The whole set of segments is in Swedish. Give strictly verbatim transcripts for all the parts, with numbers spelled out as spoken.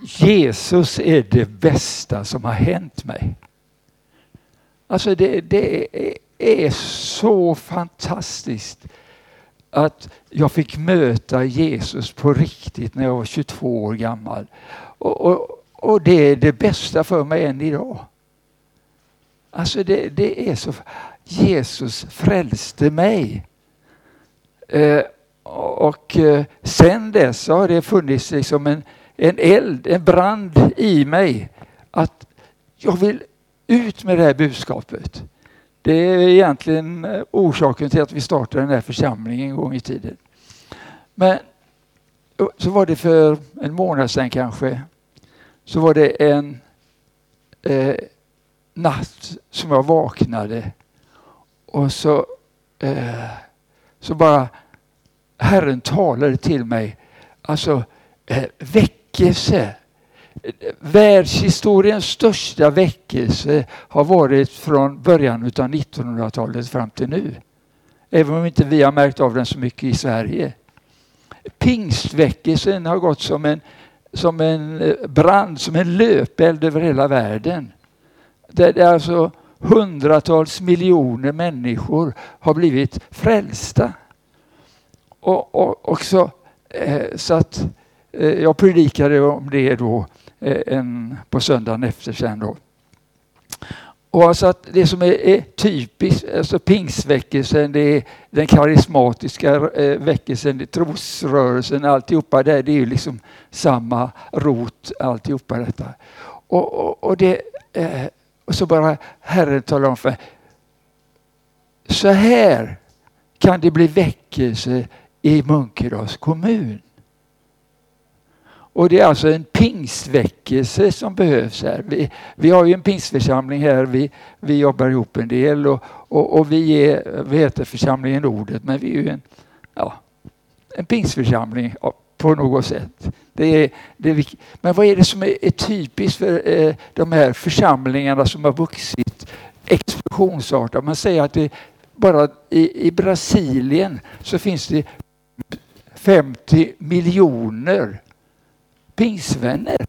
Jesus är det bästa som har hänt mig. Alltså det, det är så fantastiskt att jag fick möta Jesus på riktigt när jag var tjugotvå år gammal. Och, och, och det är det bästa för mig än idag. Alltså det, det är så... Jesus frälste mig. Eh, och eh, sen dess har det funnits liksom en, en eld, en brand i mig. Att jag vill ut med det här budskapet. Det är egentligen orsaken till att vi startade den här församlingen en gång i tiden. Men så var det för en månad sedan kanske. Så var det en eh, natt som jag vaknade. Och så, eh, så bara Herren talade till mig. Alltså eh, väckelse. Världshistoriens största väckelse har varit från början av nittonhundratalet fram till nu. Även om inte vi har märkt av den så mycket i Sverige. Pingstväckelsen har gått som en, som en brand, som en löpeld över hela världen. Det är alltså hundratals miljoner människor har blivit frälsta. Och, och också eh, så att eh, jag predikade om det då eh, en, på söndagen efter sen då. Och alltså att det som är, är typiskt, alltså pingstväckelsen, det är den karismatiska eh, väckelsen, trosrörelsen, alltihopa där, det är ju liksom samma rot, alltihopa detta. Och, och, och det eh, och så bara Herren talar om för så här kan det bli väckelse i Munkedals kommun. Och det är alltså en pingstväckelse som behövs här. Vi, vi har ju en pingstförsamling här. Vi, vi jobbar ihop en del och, och, och vi, är, vi heter församlingen Ordet, men vi är ju en, ja, en pingstförsamling på något sätt. Det är, det är, men vad är det som är, är typiskt för eh, de här församlingarna som har vuxit explosionsartat? Man säger att det bara i, i Brasilien så finns det femtio miljoner pingsvänner.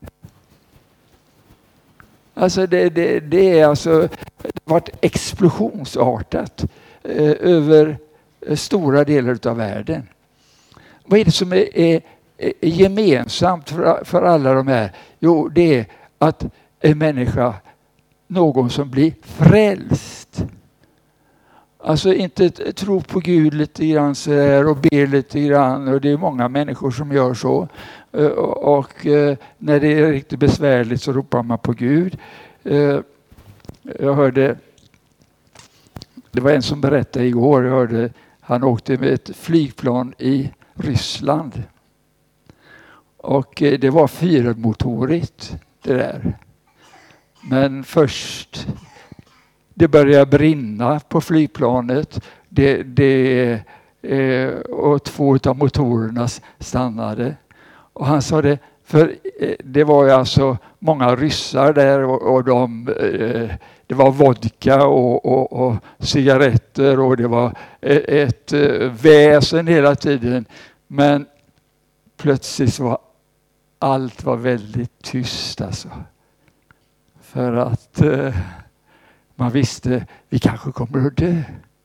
Alltså det, det, det är alltså det har varit explosionsartat eh, över stora delar av världen. Vad är det som är, är, är gemensamt för, för alla de här? Jo, det är att en människa, någon som blir frälst. Alltså inte tro på Gud lite grann så här och be lite grann. Och det är många människor som gör så. Och, och när det är riktigt besvärligt så ropar man på Gud. Jag hörde, det var en som berättade igår, jag hörde han åkte med ett flygplan i Ryssland. Och det var fyrmotorigt det där. Men först det började brinna på flygplanet. Det, det, eh, och två av motorerna stannade. Och han sa det, för eh, det var ju alltså många ryssar där och, och de, eh, det var vodka och, och, och cigaretter och det var ett, ett eh, väsen hela tiden. Men plötsligt så var allt var väldigt tyst alltså. För att eh, man visste vi kanske kommer att dö.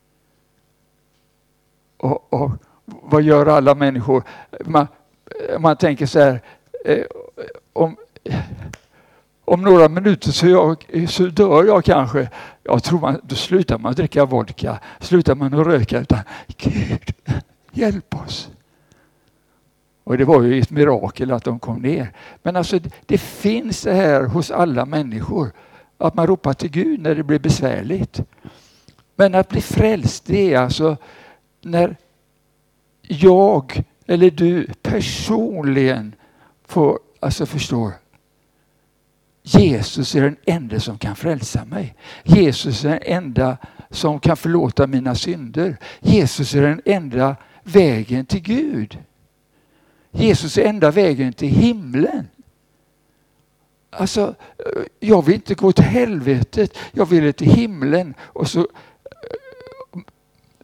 Och, och vad gör alla människor? Man, man tänker så här, eh, om, om några minuter så, jag, så dör jag kanske. Jag tror man, då slutar man dricka vodka, slutar man att röka, utan Gud, hjälp oss. Och det var ju ett mirakel att de kom ner. Men alltså det finns det här hos alla människor. Att man ropar till Gud när det blir besvärligt. Men att bli frälst, det är alltså när jag eller du personligen får, alltså förstår, Jesus är den enda som kan frälsa mig. Jesus är den enda som kan förlåta mina synder. Jesus är den enda vägen till Gud. Jesus är enda vägen till himlen. Alltså, jag vill inte gå till helvetet. Jag vill till himlen. Och så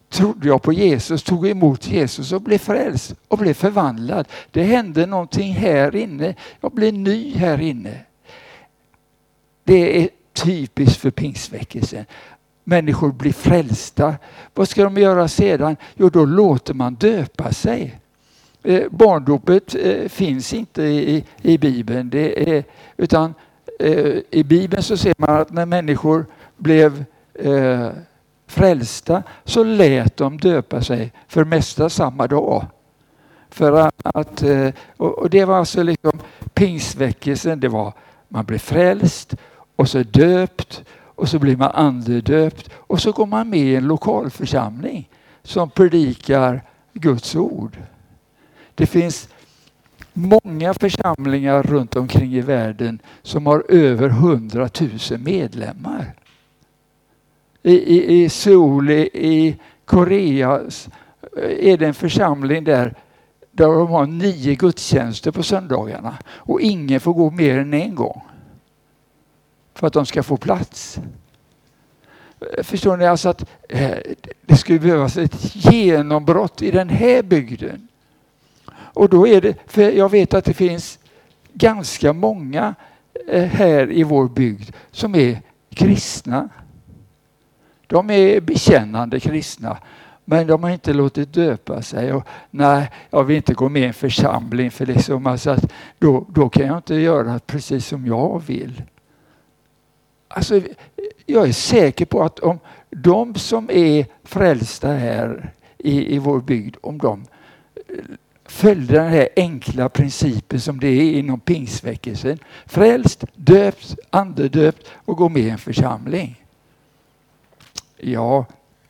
trodde jag på Jesus, tog emot Jesus och blev frälst och blev förvandlad. Det hände någonting här inne. Jag blev ny här inne. Det är typiskt för pingstväckelsen. Människor blir frälsta. Vad ska de göra sedan? Jo, då låter man döpa sig. Eh, barndopet eh, finns inte i, i Bibeln. Det är, utan eh, i Bibeln så ser man att när människor blev eh, frälsta så lät de döpa sig för mesta samma dag. För att, att och, och det var alltså liksom pingstväckelsen. Det var man blev frälst och så döpt och så blir man andedöpt och så går man med i en lokalförsamling som predikar Guds ord. Det finns många församlingar runt omkring i världen som har över hundratusen medlemmar. I, i, i Seoul, i, i Korea är det en församling där, där de har nio gudstjänster på söndagarna och ingen får gå mer än en gång för att de ska få plats. Förstår ni alltså att eh, det skulle behövas ett genombrott i den här bygden. Och då är det, för jag vet att det finns ganska många eh, här i vår bygd som är kristna. De är bekännande kristna, men de har inte låtit döpa sig. Och, nej, jag vill inte gå med i en församling för det som alltså att då, då kan jag inte göra precis som jag vill. Alltså, jag är säker på att om de som är frälsta här i, i vår bygd, om de följde den här enkla principen som det är inom pingstväckelsen, frälst, döpt, andedöpt och gå med i en församling. Ja,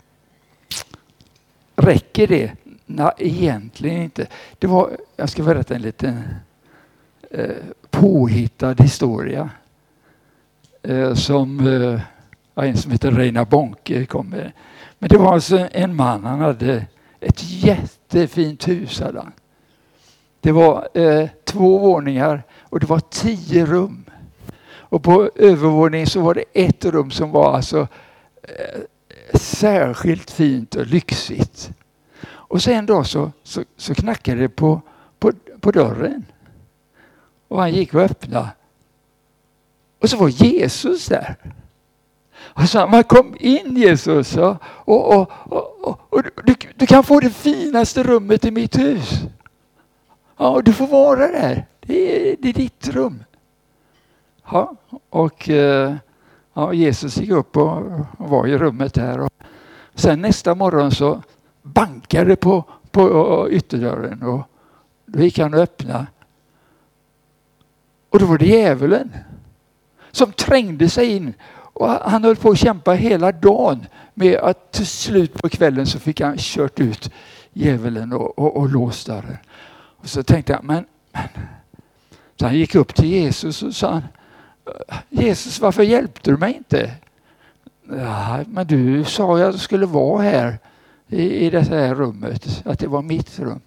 räcker det? Nej, egentligen inte. Det var, jag ska berätta en liten eh, påhittad historia. Eh, som eh, en som heter Reina Bonke kom med. Men det var alltså en man, han hade ett jättefint hus. Hade han. Det var eh, två våningar och det var tio rum. Och på övervåningen så var det ett rum som var alltså eh, särskilt fint och lyxigt. Och sen då så, så, så knackade det på, på, på dörren. Och han gick och öppnade. Och så var Jesus där. Och så man kom in Jesus och, och, och, och, och, och du, du kan få det finaste rummet i mitt hus. Ja, du får vara där. Det är, det är ditt rum. Ja, och ja, Jesus gick upp och, och var i rummet där. Och sen nästa morgon så bankade på, på ytterdörren och då gick han och öppnade. Och då var det djävulen som trängde sig in. Och han höll på att kämpa hela dagen med att till slut på kvällen så fick han kört ut djävulen och, och, och låst dörren. Och så tänkte jag, men, men. Så han gick upp till Jesus och sa, Jesus, varför hjälpte du mig inte? Ja, men du sa att jag skulle vara här i, i det här rummet, att det var mitt rum.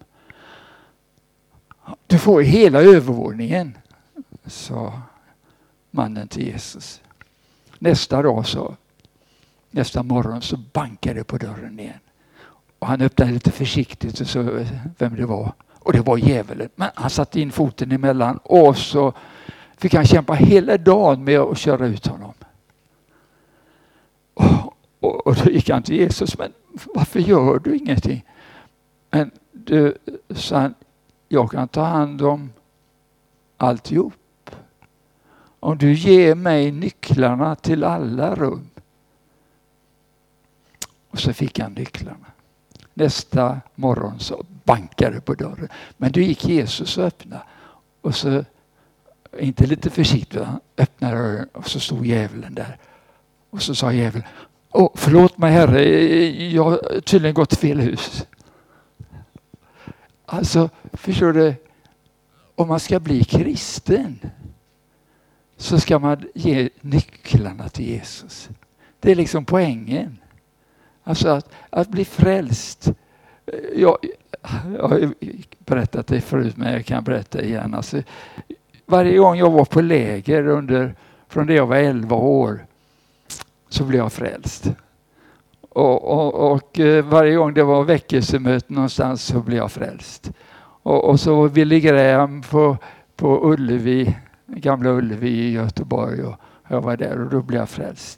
Du får hela övervåningen, sa mannen till Jesus. Nästa dag så, nästa morgon så bankade det på dörren igen. Och han öppnade lite försiktigt och så vem det var. Och det var djävulen. Men han satte in foten emellan och så fick han kämpa hela dagen med att köra ut honom. Och, och, och då gick han till Jesus. Men varför gör du ingenting? Men du, sa han, jag kan ta hand om alltihop. Om du ger mig nycklarna till alla rum. Och så fick han nycklarna. Nästa morgon så bankade på dörren. Men då gick Jesus och öppnade. Och så, inte lite försiktigt, han öppnade dörren och så stod djävulen där. Och så sa djävulen, åh, förlåt mig herre, jag har tydligen gått fel hus. Alltså, förstår du, om man ska bli kristen så ska man ge nycklarna till Jesus. Det är liksom poängen. Alltså att, att bli frälst. Jag, jag har berättat det förut, men jag kan berätta igen. Alltså, varje gång jag var på läger under, från det jag var elva år så blev jag frälst. Och, och, och varje gång det var väckelsemöte någonstans så blev jag frälst. Och, och så Billy Graham på, på Ullevi, gamla Ullevi i Göteborg, och jag var där och då blev jag frälst.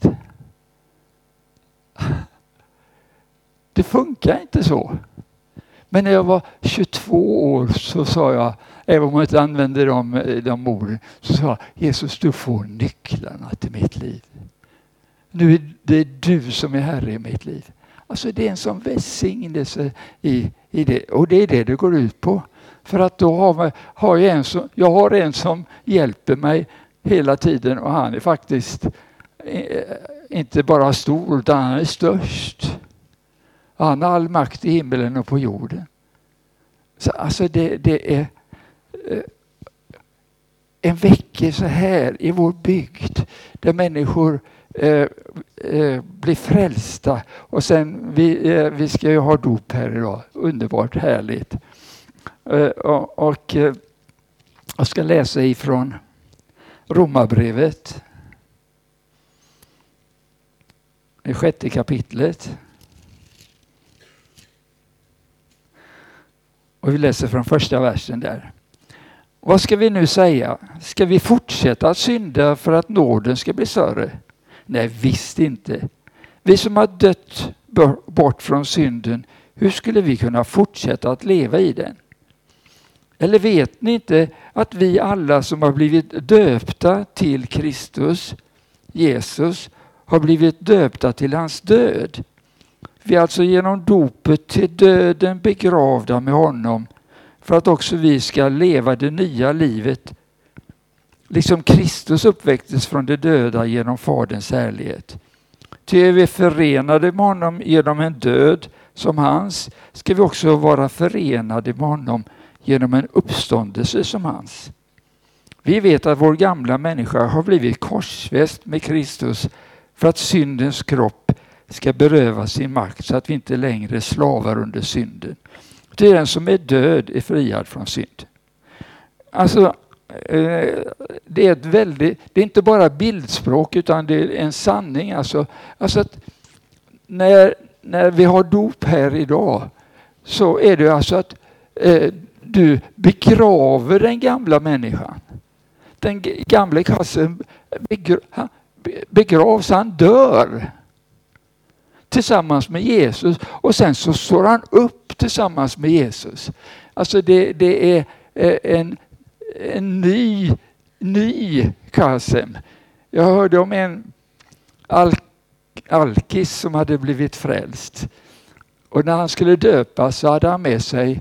Det funkar inte så. Men när jag var tjugotvå år så sa jag, även om jag inte använde de, de orden, så sa jag, Jesus, du får nycklarna till mitt liv. Nu är det du som är herre i mitt liv. Alltså det är en sån välsignelse i, i det. Och det är det det går ut på. För att då har, man, har jag, en som, jag har en som hjälper mig hela tiden, och han är faktiskt eh, inte bara stor utan han är störst. Han har all makt i himlen och på jorden. Så alltså det, det är eh, en väckelse här i vår bygd där människor eh, eh, blir frälsta. Och sen vi, eh, vi ska ju ha dop här idag. Underbart härligt. Eh, och och eh, jag ska läsa ifrån Romarbrevet. I sjätte kapitlet. Och vi läser från första versen där. Vad ska vi nu säga? Ska vi fortsätta att synda för att nåden ska bli större? Nej, visst inte. Vi som har dött bort från synden, hur skulle vi kunna fortsätta att leva i den? Eller vet ni inte att vi alla som har blivit döpta till Kristus, Jesus, har blivit döpta till hans död? Vi är alltså genom dopet till döden begravda med honom, för att också vi ska leva det nya livet, liksom Kristus uppväcktes från de döda genom Faderns härlighet. Ty är vi förenade med honom genom en död som hans, ska vi också vara förenade med honom genom en uppståndelse som hans. Vi vet att vår gamla människa har blivit korsfäst med Kristus för att syndens kropp ska beröva sin makt, så att vi inte längre slavar under synden. Det är den som är död är friad från synd. Alltså, det är ett väldigt, det är inte bara bildspråk utan det är en sanning. Alltså, alltså att när, när vi har dop här idag så är det alltså att eh, du begraver den gamla människan. Den gamla kassen begra, begravs, han dör tillsammans med Jesus, och sen så står han upp tillsammans med Jesus. Alltså det, det är en, en ny, ny Kasem. Jag hörde om en alk, alkis som hade blivit frälst. Och när han skulle döpas så hade han med sig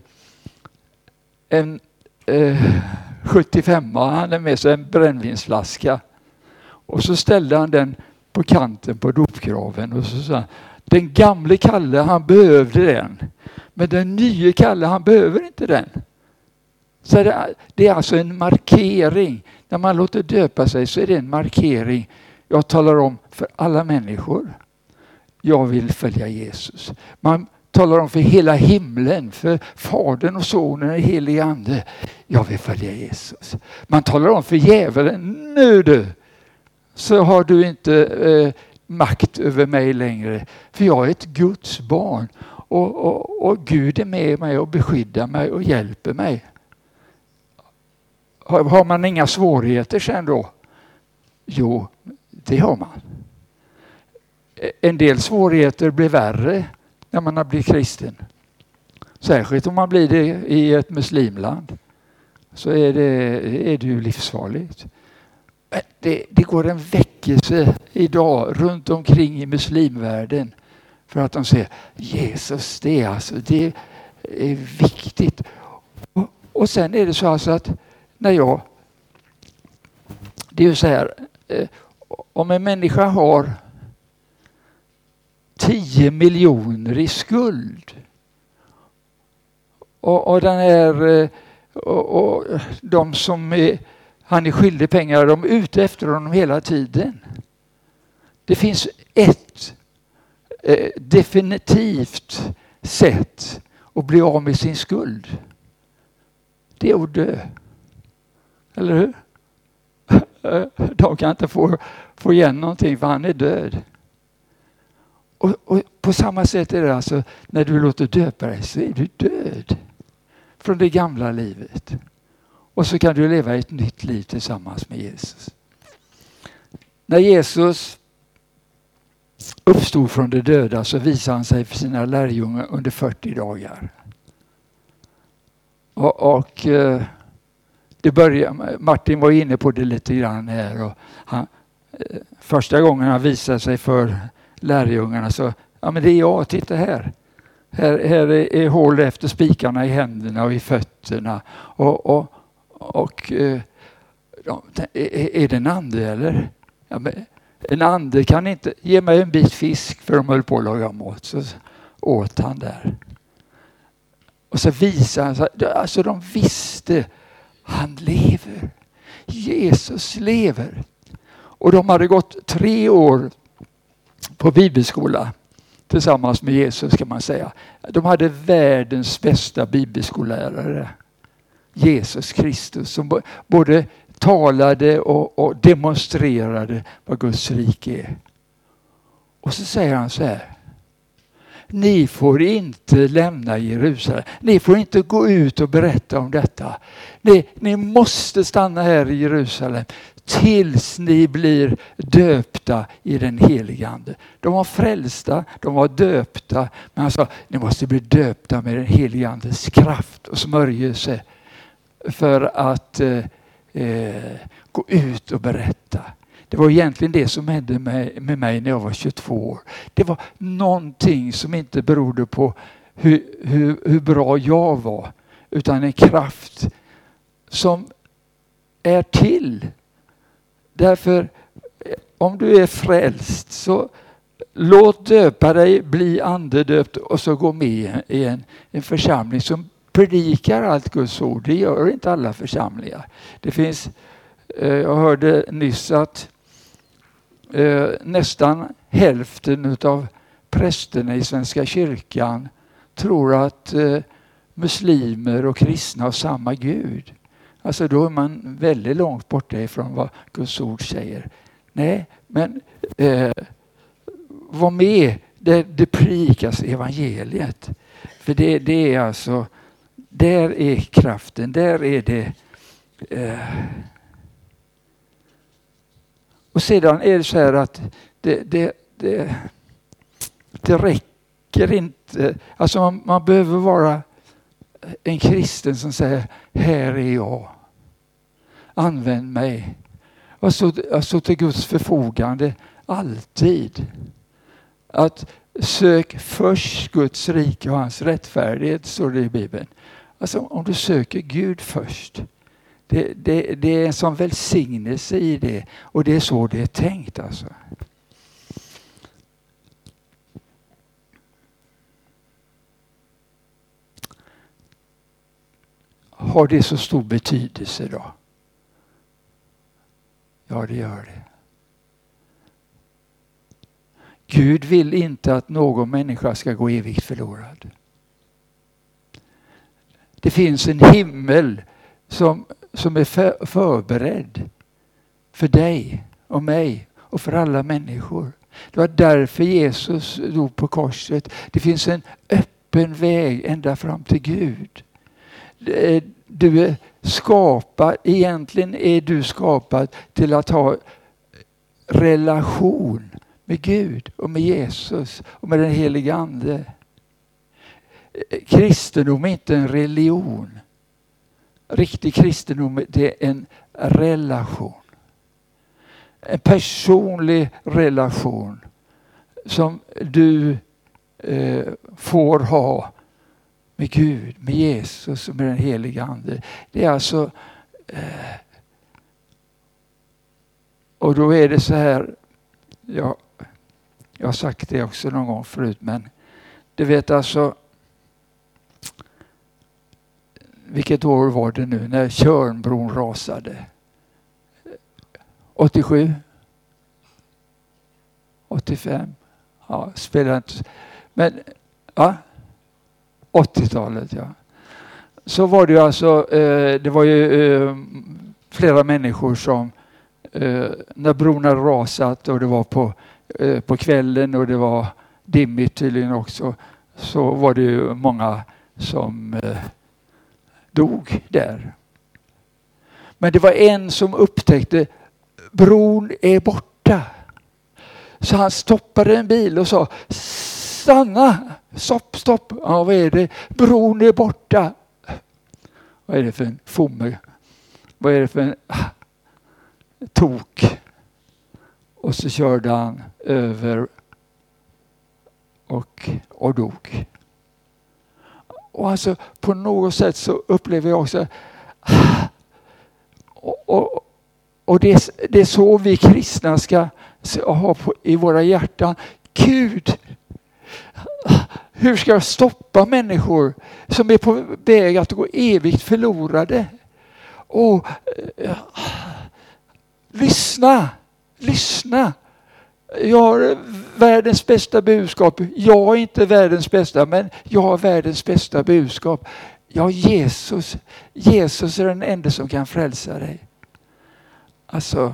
en eh, sjuttiofem, han hade med sig en brännvinsflaska. Och så ställde han den på kanten på dopgraven och så sa han, den gamle Kalle, han behövde den. Men den nya Kalle, han behöver inte den. Så det, det är alltså en markering. När man låter döpa sig så är det en markering. Jag talar om för alla människor. Jag vill följa Jesus. Man talar om för hela himlen, för Fadern och Sonen och helig ande. Jag vill följa Jesus. Man talar om för djävulen, nu du, så har du inte eh, makt över mig längre. För jag är ett Guds barn. Och, och, och Gud är med mig och beskyddar mig och hjälper mig. Har, har man inga svårigheter sen då? Jo, det har man. En del svårigheter blir värre när man har blivit kristen. Särskilt om man blir det i ett muslimland. Så är det, är det ju livsfarligt. Det, det går en väckelse idag runt omkring i muslimvärlden. För att de säger, Jesus, det är, alltså, det är viktigt. Och, och sen är det så alltså att när jag... Det är ju så här, om en människa har tio miljoner i skuld. Och, och den här... Och, och de som är, han är skyldig pengar, de är ute efter honom hela tiden. Det finns ett eh, definitivt sätt att bli av med sin skuld. Det är att dö. Eller hur? De kan inte få, få igen någonting för han är död. Och, och på samma sätt är det alltså när du låter döpa dig så är du död från det gamla livet. Och så kan du leva ett nytt liv tillsammans med Jesus. När Jesus uppstod från de döda så visade han sig för sina lärjungar under fyrtio dagar. Och, och det började, Martin var inne på det lite grann här. Och han, första gången han visade sig för lärjungarna så, ja men det är jag, titta här. Här, här är, är hål efter spikarna i händerna och i fötterna. Och, och, och ja, är, är det en ande eller? Ja, men en ande kan inte ge mig en bit fisk för de höll på att laga mat. Så åt han där. Och så visade han, alltså de visste, han lever. Jesus lever. Och de hade gått tre år på bibelskola tillsammans med Jesus kan man säga. De hade världens bästa bibelskollärare. Jesus Kristus som både talade och, och demonstrerade vad Guds rike är. Och så säger han så här. Ni får inte lämna Jerusalem. Ni får inte gå ut och berätta om detta. Ni, ni måste stanna här i Jerusalem tills ni blir döpta i den helige ande. De var frälsta, de var döpta. Men han sa, ni måste bli döpta med den helige andes kraft och smörjelse. För att eh, eh, gå ut och berätta. Det var egentligen det som hände med, med mig när jag var tjugotvå år. Det var någonting som inte berodde på hur, hur, hur bra jag var. Utan en kraft som är till. Därför om du är frälst så låt döpa dig, bli andedöpt och så gå med i en, en församling som predikar allt Guds ord. Det gör inte alla församlingar. Det finns, eh, jag hörde nyss att eh, nästan hälften av prästerna i Svenska kyrkan tror att eh, muslimer och kristna har samma Gud. Alltså då är man väldigt långt borta ifrån vad Guds ord säger. Nej, men eh, var med där det predikas evangeliet. För det, det är alltså, där är kraften, där är det. Eh, och sedan är det så här att det, det, det, det räcker inte. Alltså man, man behöver vara en kristen som säger, här är jag. Använd mig. Och så, alltså till Guds förfogande alltid. Att sök först Guds rike och hans rättfärdighet, står det i Bibeln. Alltså om du söker Gud först. Det, det, det är en sån välsignelse i det. Och det är så det är tänkt alltså. Har det så stor betydelse då? Ja, det gör det. Gud vill inte att någon människa ska gå evigt förlorad. Det finns en himmel som, som är för, förberedd för dig och mig och för alla människor. Det var därför Jesus dog på korset. Det finns en öppen väg ända fram till Gud. Du är skapad, egentligen är du skapad till att ha relation med Gud och med Jesus och med den helige ande. Kristendom är inte en religion. Riktig kristendom, det är en relation. En personlig relation som du eh, får ha med Gud, med Jesus och med den helige ande. Det är alltså eh, och då är det så här, ja, jag har sagt det också någon gång förut, men du vet alltså, vilket år var det nu när Tjörnbron rasade? åttiosju? åttiofem? Ja, spelar inte. Men ja, åttiotalet, ja. Så var det ju alltså, eh, det var ju eh, flera människor som eh, när bron hade rasat och det var på, eh, på kvällen och det var dimmigt tydligen också, så var det ju många som eh, dog där. Men det var en som upptäckte bron är borta. Så han stoppade en bil och sa stanna, stopp, stopp. Ja, vad är det? Bron är borta. Vad är det för en fomme? Vad är det för en ah, tok? Och så körde han över och, och dog. Och alltså på något sätt så upplever jag också ah, och, och, och det, det är så vi kristna ska ha på, i våra hjärtan. Gud, hur ska jag stoppa människor som är på väg att gå evigt förlorade? Och uh, lyssna, lyssna. Jag har världens bästa budskap. Jag är inte världens bästa, men jag har världens bästa budskap. Ja, Jesus. Jesus är den enda som kan frälsa dig. Alltså,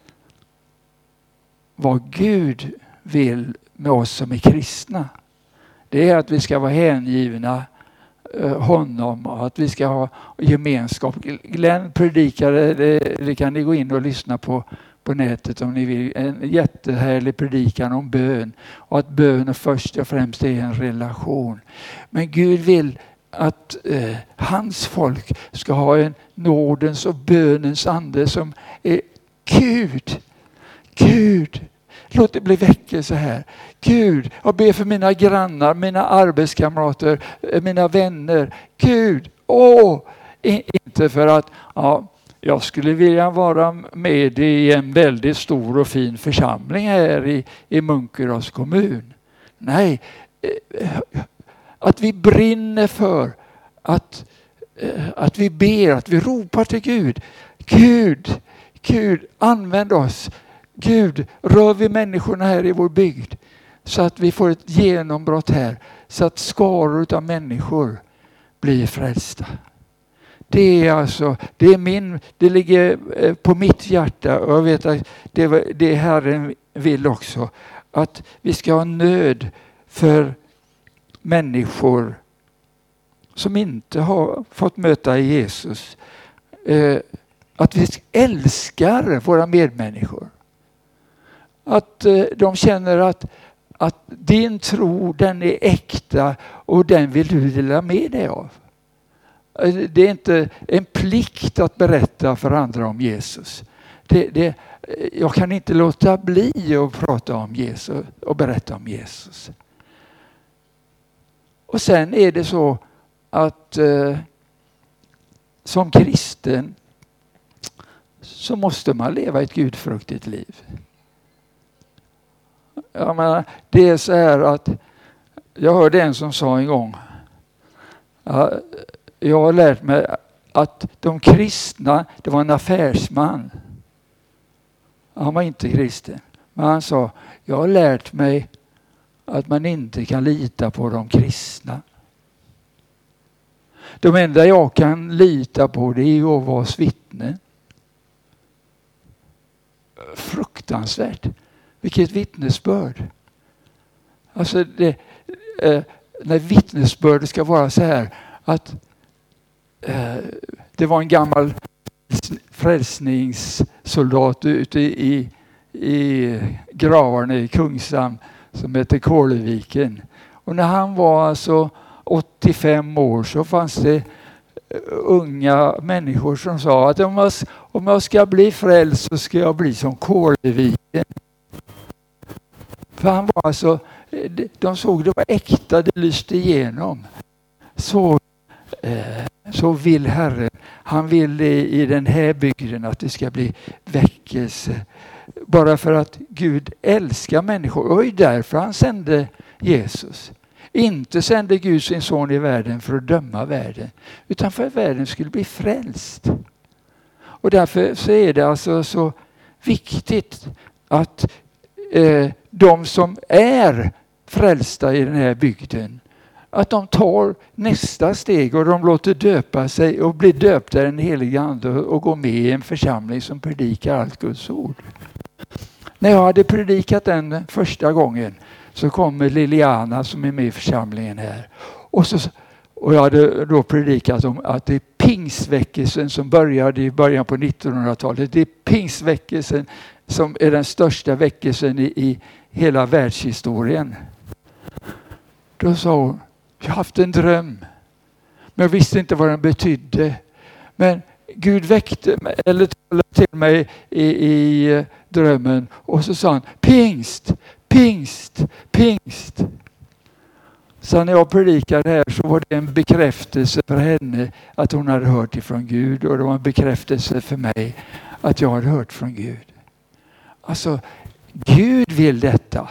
vad Gud vill med oss som är kristna, det är att vi ska vara hängivna eh, honom och att vi ska ha gemenskap. Glenn predikade, det, det kan ni gå in och lyssna på på nätet om ni vill. En jättehärlig predikan om bön. Och att bön först och främst är en relation. Men Gud vill att eh, hans folk ska ha en nådens och bönens ande som är Gud. Gud. Låt det bli väckelse här. Gud, jag ber för mina grannar, mina arbetskamrater, mina vänner. Gud, åh! Inte för att ja, jag skulle vilja vara med i en väldigt stor och fin församling här i, i Munkerås kommun. Nej, att vi brinner för att, att vi ber, att vi ropar till Gud. Gud, Gud, använd oss. Gud, rör vi människorna här i vår bygd så att vi får ett genombrott här. Så att skaror av människor blir frälsta. Det är alltså, det är min, det ligger på mitt hjärta och jag vet att det, det Herren vill också. Att vi ska ha nöd för människor som inte har fått möta Jesus. Att vi älskar våra medmänniskor. Att de känner att, att din tro, den är äkta och den vill du dela med dig av. Det är inte en plikt att berätta för andra om Jesus. Det, det, jag kan inte låta bli att prata om Jesus och berätta om Jesus. Och sen är det så att eh, som kristen så måste man leva ett gudfruktigt liv. Jag menar, det är så här att jag hörde en som sa en gång, ja, jag har lärt mig att de kristna, det var en affärsman. Han var inte kristen. Men han sa, jag har lärt mig att man inte kan lita på de kristna. De enda jag kan lita på, det är Jehovas vittnen. Fruktansvärt. Vilket vittnesbörd. Alltså det, eh, när vittnesbörd ska vara så här att eh, det var en gammal frälsningssoldat ute i, i gravarna i Kungshamn som heter Kåleviken. Och när han var alltså åttiofem år så fanns det unga människor som sa att om jag, om jag ska bli frälst så ska jag bli som Kåleviken. För han var alltså, de såg det var äkta, det lyste igenom. Så, eh, så vill Herren, han vill i, i den här bygden att det ska bli väckelse. Bara för att Gud älskar människor. Och det är därför han sände Jesus. Inte sände Gud sin son i världen för att döma världen. Utan för att världen skulle bli frälst. Och därför så är det alltså så viktigt att eh, de som är frälsta i den här bygden, att de tar nästa steg och de låter döpa sig och bli döpta i den heliga ande och gå med i en församling som predikar allt Guds ord. När jag hade predikat den första gången så kommer Liliana som är med i församlingen här. Och, så, och jag hade då predikat om att det är pingsväckelsen som började i början på nittonhundratalet. Det är pingsväckelsen som är den största väckelsen i, i hela världshistorien. Då sa hon, jag har haft en dröm. Men jag visste inte vad den betydde. Men Gud väckte mig, eller talade till mig i, i drömmen. Och så sa han, pingst, pingst, pingst. Så när jag predikade här så var det en bekräftelse för henne att hon hade hört ifrån Gud. Och det var en bekräftelse för mig att jag hade hört från Gud. Alltså, Gud vill detta.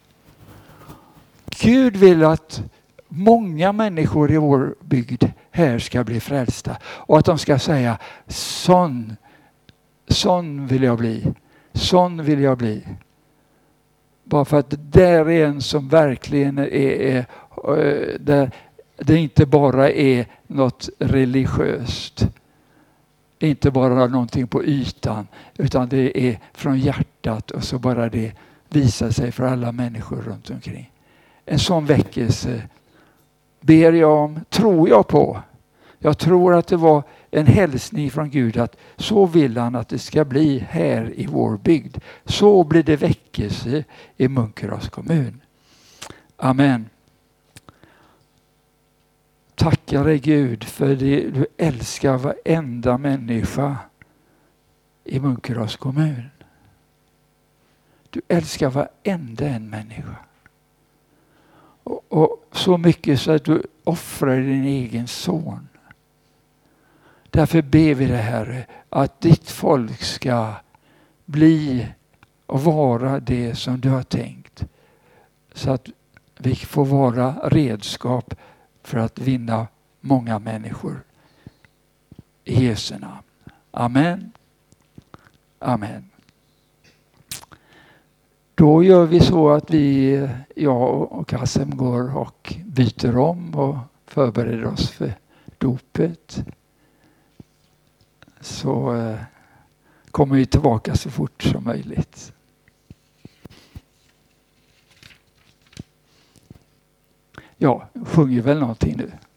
Gud vill att många människor i vår bygd här ska bli frälsta. Och att de ska säga, sån, sån vill jag bli. Sån vill jag bli. Bara för att där är en som verkligen är, är där det inte bara är något religiöst. Inte bara någonting på ytan. Utan det är från hjärtat och så bara det visar sig för alla människor runt omkring. En sån väckelse ber jag om, tror jag på. Jag tror att det var en hälsning från Gud att så vill han att det ska bli här i vår bygd. Så blir det väckelse i Munkedals kommun. Amen. Tackar dig Gud för det du älskar varenda människa i Munkedals kommun. Du älskar varenda en människa. Och, och så mycket så att du offrar din egen son. Därför ber vi det Herre att ditt folk ska bli och vara det som du har tänkt. Så att vi får vara redskap för att vinna många människor. I Jesu namn. Amen. Amen. Då gör vi så att vi, jag och Kassem går och byter om och förbereder oss för dopet. Så eh, kommer vi tillbaka så fort som möjligt. Ja, sjunger väl någonting nu.